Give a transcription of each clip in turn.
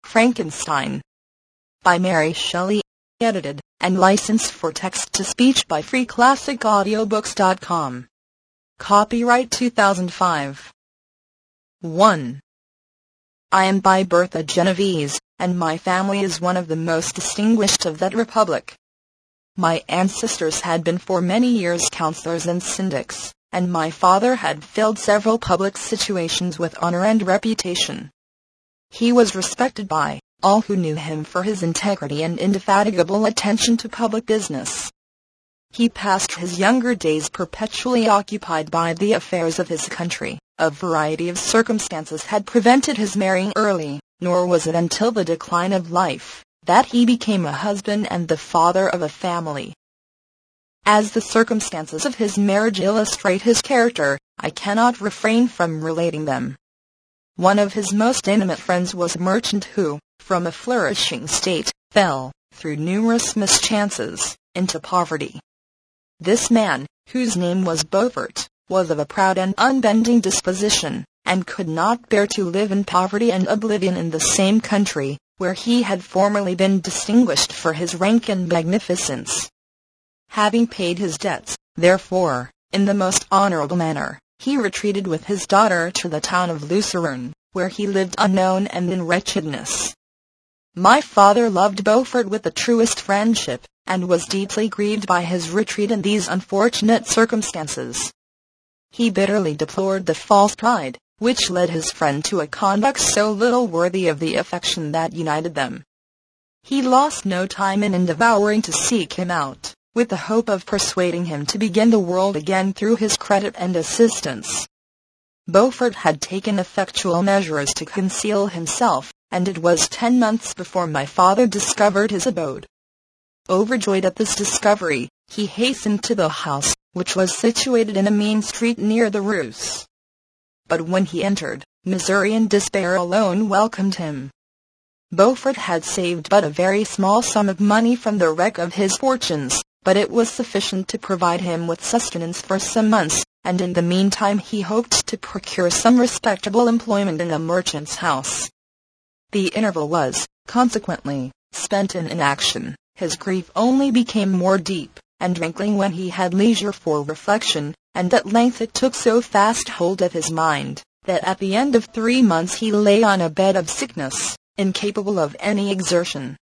Frankenstein by Mary Shelley, edited and licensed for text-to-speech by freeclassicaudiobooks.com. Copyright 2005. 1. I am by birth a Genovese, and my family is one of the most distinguished of that republic. My ancestors had been for many years councillors and syndics, and my father had filled several public situations with honor and reputation. He was respected by all who knew him for his integrity and indefatigable attention to public business. He passed his younger days perpetually occupied by the affairs of his country. A variety of circumstances had prevented his marrying early, nor was it until the decline of life that he became a husband and the father of a family. As the circumstances of his marriage illustrate his character, I cannot refrain from relating them. One of his most intimate friends was a merchant who, from a flourishing state, fell, through numerous mischances, into poverty. This man, whose name was Beaufort, was of a proud and unbending disposition, and could not bear to live in poverty and oblivion in the same country, where he had formerly been distinguished for his rank and magnificence. Having paid his debts, therefore, in the most honorable manner, he retreated with his daughter to the town of Lucerne, where he lived unknown and in wretchedness. My father loved Beaufort with the truest friendship, and was deeply grieved by his retreat in these unfortunate circumstances. He bitterly deplored the false pride which led his friend to a conduct so little worthy of the affection that united them. He lost no time in endeavoring to seek him out, with the hope of persuading him to begin the world again through his credit and assistance. Beaufort had taken effectual measures to conceal himself, and it was 10 months before my father discovered his abode. Overjoyed at this discovery, he hastened to the house, which was situated in a mean street near the Reuss. But when he entered, misery and despair alone welcomed him. Beaufort had saved but a very small sum of money from the wreck of his fortunes, but it was sufficient to provide him with sustenance for some months, and in the meantime he hoped to procure some respectable employment in a merchant's house. The interval was, consequently, spent in inaction. His grief only became more deep and rankling when he had leisure for reflection, and at length it took so fast hold of his mind, that at the end of 3 months he lay on a bed of sickness, incapable of any exertion.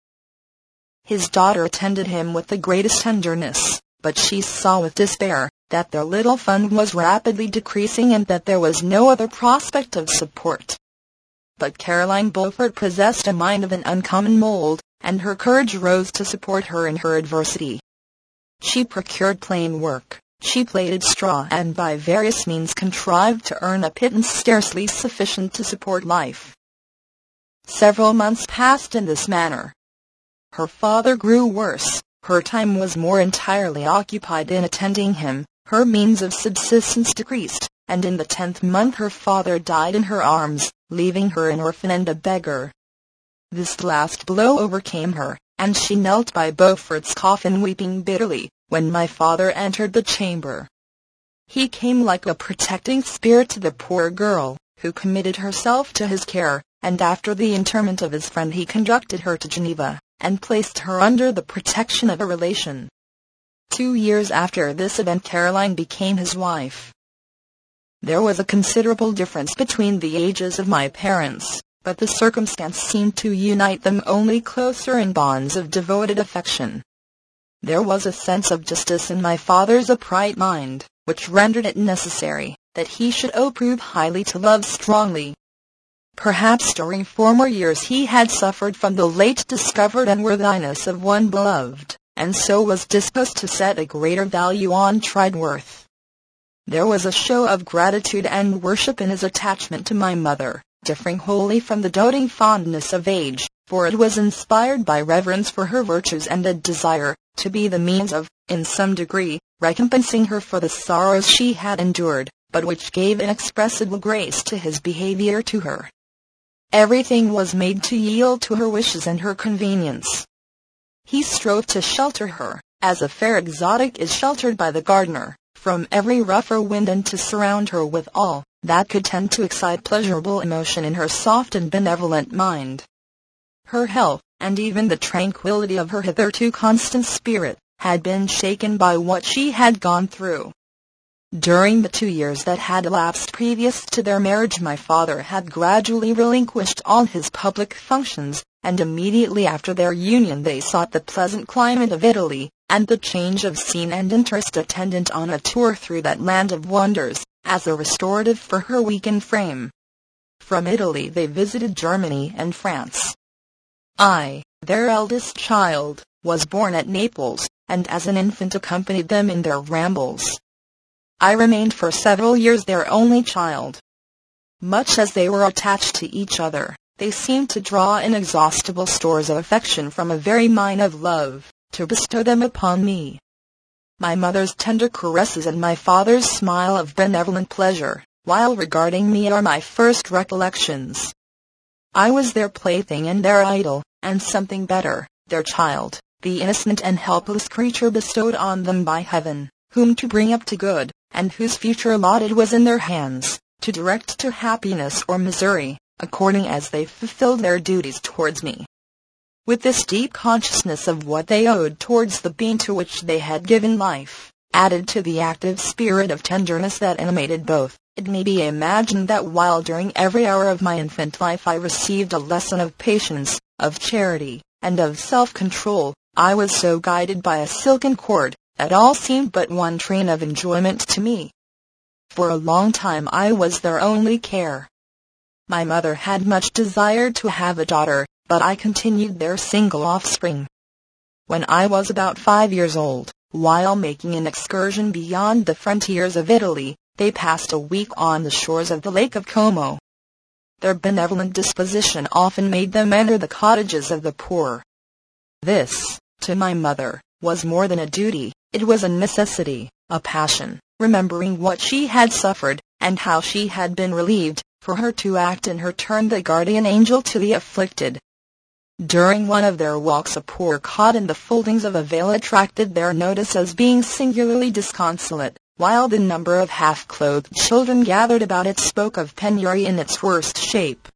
His daughter attended him with the greatest tenderness, but she saw with despair that their little fund was rapidly decreasing and that there was no other prospect of support. But Caroline Beaufort possessed a mind of an uncommon mold, and her courage rose to support her in her adversity. She procured plain work, she plaited straw, and by various means contrived to earn a pittance scarcely sufficient to support life. Several months passed in this manner. Her father grew worse, her time was more entirely occupied in attending him, her means of subsistence decreased, and in the 10th month her father died in her arms, leaving her an orphan and a beggar. This last blow overcame her, and she knelt by Beaufort's coffin weeping bitterly, when my father entered the chamber. He came like a protecting spirit to the poor girl, who committed herself to his care, and after the interment of his friend he conducted her to Geneva, and placed her under the protection of a relation. 2 years after this event Caroline became his wife. There was a considerable difference between the ages of my parents, but the circumstance seemed to unite them only closer in bonds of devoted affection. There was a sense of justice in my father's upright mind, which rendered it necessary that he should approve highly to love strongly. Perhaps during former years he had suffered from the late discovered unworthiness of one beloved, and so was disposed to set a greater value on tried worth. There was a show of gratitude and worship in his attachment to my mother, differing wholly from the doting fondness of age, for it was inspired by reverence for her virtues and a desire to be the means of, in some degree, recompensing her for the sorrows she had endured, but which gave inexpressible grace to his behavior to her. Everything was made to yield to her wishes and her convenience. He strove to shelter her, as a fair exotic is sheltered by the gardener, from every rougher wind, and to surround her with all that could tend to excite pleasurable emotion in her soft and benevolent mind. Her health, and even the tranquility of her hitherto constant spirit, had been shaken by what she had gone through. During the 2 years that had elapsed previous to their marriage, my father had gradually relinquished all his public functions, and immediately after their union they sought the pleasant climate of Italy, and the change of scene and interest attendant on a tour through that land of wonders, as a restorative for her weakened frame. From Italy they visited Germany and France. I, their eldest child, was born at Naples, and as an infant accompanied them in their rambles. I remained for several years their only child. Much as they were attached to each other, they seemed to draw inexhaustible stores of affection from a very mine of love, to bestow them upon me. My mother's tender caresses and my father's smile of benevolent pleasure, while regarding me, are my first recollections. I was their plaything and their idol, and something better, their child, the innocent and helpless creature bestowed on them by heaven, whom to bring up to good, and whose future lot it was in their hands, to direct to happiness or misery, according as they fulfilled their duties towards me. With this deep consciousness of what they owed towards the being to which they had given life, added to the active spirit of tenderness that animated both, it may be imagined that while during every hour of my infant life I received a lesson of patience, of charity, and of self-control, I was so guided by a silken cord, that all seemed but one train of enjoyment to me. For a long time I was their only care. My mother had much desired to have a daughter, but I continued their single offspring. When I was about 5 years old, while making an excursion beyond the frontiers of Italy, they passed a week on the shores of the Lake of Como. Their benevolent disposition often made them enter the cottages of the poor. This, to my mother, was more than a duty, it was a necessity, a passion, remembering what she had suffered, and how she had been relieved, for her to act in her turn the guardian angel to the afflicted. During one of their walks a poor cot in the foldings of a veil attracted their notice as being singularly disconsolate, while the number of half-clothed children gathered about it spoke of penury in its worst shape.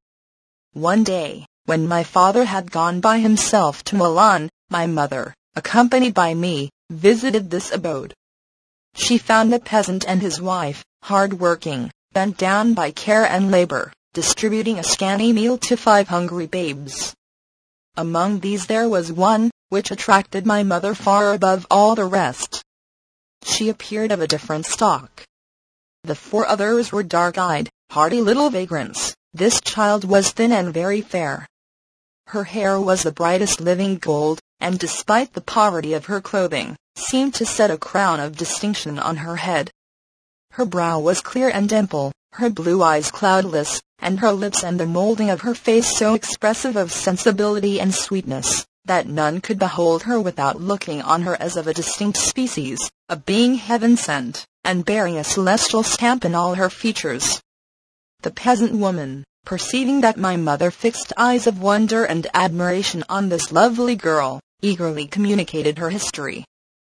One day, when my father had gone by himself to Milan, my mother, accompanied by me, visited this abode. She found the peasant and his wife, hard-working, bent down by care and labor, distributing a scanty meal to 5 hungry babes. Among these there was one, which attracted my mother far above all the rest. She appeared of a different stock. The 4 others were dark-eyed, hardy little vagrants. This child was thin and very fair. Her hair was the brightest living gold, and despite the poverty of her clothing, seemed to set a crown of distinction on her head. Her brow was clear and dimple, her blue eyes cloudless, and her lips and the molding of her face so expressive of sensibility and sweetness, that none could behold her without looking on her as of a distinct species, a being heaven-sent, and bearing a celestial stamp in all her features. The peasant woman, perceiving that my mother fixed eyes of wonder and admiration on this lovely girl, eagerly communicated her history.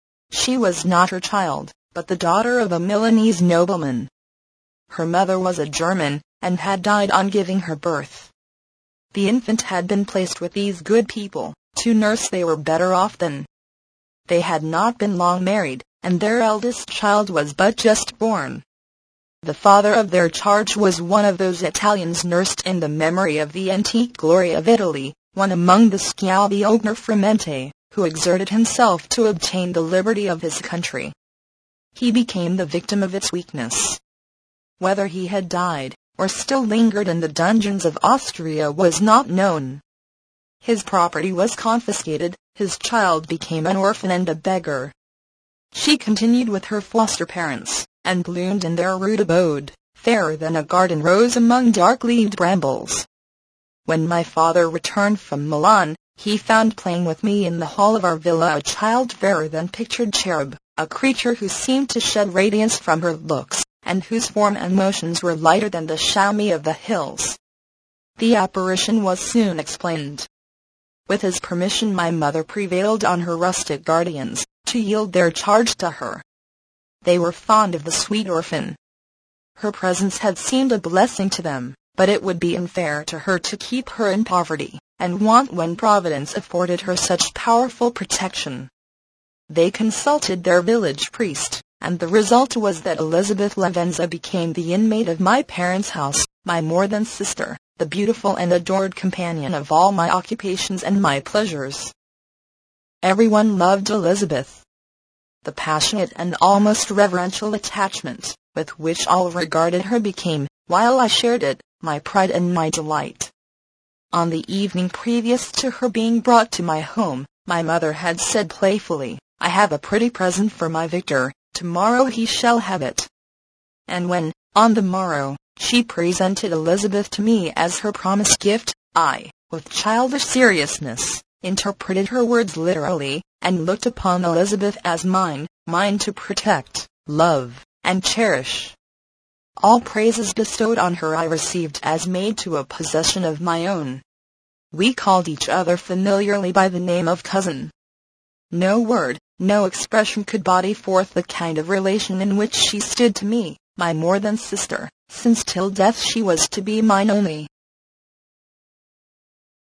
She was not her child, but the daughter of a Milanese nobleman. Her mother was a German, and had died on giving her birth. The infant had been placed with these good people, to nurse. They were better off than. They had not been long married, and their eldest child was but just born. The father of their charge was one of those Italians nursed in the memory of the antique glory of Italy, one among the Schiavi Frumenti, who exerted himself to obtain the liberty of his country. He became the victim of its weakness. Whether he had died, or still lingered in the dungeons of Austria, was not known. His property was confiscated, his child became an orphan and a beggar. She continued with her foster parents, and bloomed in their rude abode, fairer than a garden rose among dark-leaved brambles. When my father returned from Milan, he found playing with me in the hall of our villa a child fairer than pictured cherub, a creature who seemed to shed radiance from her looks, and whose form and motions were lighter than the chamois of the hills. The apparition was soon explained. With his permission my mother prevailed on her rustic guardians to yield their charge to her. They were fond of the sweet orphan. Her presence had seemed a blessing to them, but it would be unfair to her to keep her in poverty, and want when Providence afforded her such powerful protection. They consulted their village priest, and the result was that Elizabeth Lavenza became the inmate of my parents' house, my more-than sister, the beautiful and adored companion of all my occupations and my pleasures. Everyone loved Elizabeth. The passionate and almost reverential attachment with which all regarded her became, while I shared it, my pride and my delight. On the evening previous to her being brought to my home, my mother had said playfully, "I have a pretty present for my Victor, tomorrow he shall have it." And when, on the morrow, she presented Elizabeth to me as her promised gift, I, with childish seriousness, interpreted her words literally, and looked upon Elizabeth as mine to protect, love, and cherish. All praises bestowed on her I received as made to a possession of my own. We called each other familiarly by the name of cousin. No word, no expression could body forth the kind of relation in which she stood to me, my more-than sister, since till death she was to be mine only.